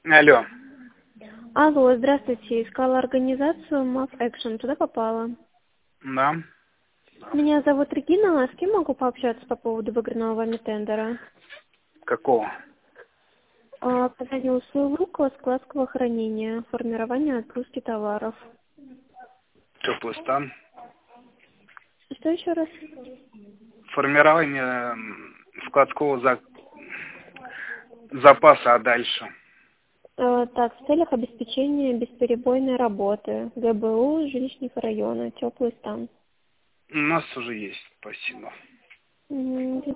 Алло. Алло, здравствуйте. Искала организацию МАФ Экшн. Туда попала. Да. Меня зовут Регина. С кем могу пообщаться по поводу выигранного вами тендера? Какого? Оказание услуг складского хранения, формирование отгрузки товаров. Теплый стан. Что еще раз? Формирование складского запаса, а дальше? Так, в целях обеспечения бесперебойной работы. ГБУ, жилищных районов, теплый стан. У нас уже есть, спасибо.